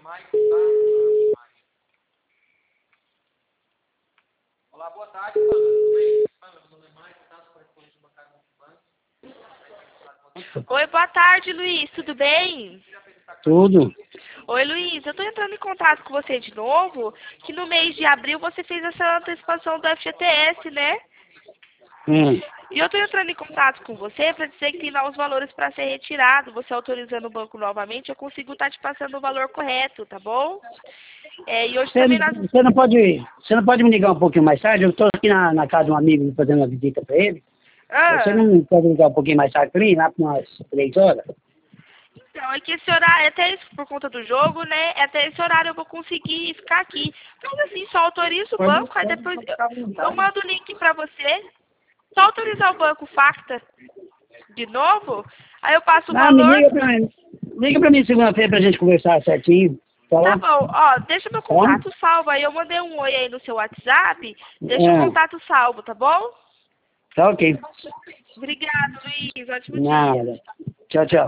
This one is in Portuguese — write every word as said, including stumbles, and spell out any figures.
Olá, boa tarde, Pamela. Tudo bem? Pamela, meu nome é Maicon, tá? Sou correspondente do bancário Multibanco. Oi, boa tarde, Luiz. Tudo bem? Tudo. Oi, Luiz. Eu tô entrando em contato com você de novo, que no mês de abril você fez essa antecipação do F G T S, né? Hum. E eu tô entrando em contato com você para dizer que tem lá os valores para ser retirado. Você autorizando o banco novamente, eu consigo estar te passando o valor correto, tá bom? É, e hoje Você, também nós... você não pode, você não pode me ligar um pouquinho mais tarde? Eu estou aqui na, na casa de um amigo fazendo uma visita para ele. Você Ah, não pode ligar um pouquinho mais tarde para mim, lá para umas três horas? então, é que esse horário, até isso, por conta do jogo, né? Até esse horário eu vou conseguir ficar aqui. Mas assim, só autoriza o banco, aí depois eu, eu mando o link pra você. Só autorizar o banco Facta de novo, aí eu passo o Ah, me valor. liga para mim. Liga para mim segunda-feira para a gente conversar certinho. Tá Tá bom? bom, ó, deixa meu Tá bom? contato salvo aí. Eu mandei um oi aí no seu WhatsApp. Deixa o É, contato salvo, tá bom? tá ok. Obrigado, Luiz. Ótimo dia. Nada. Tchau, tchau.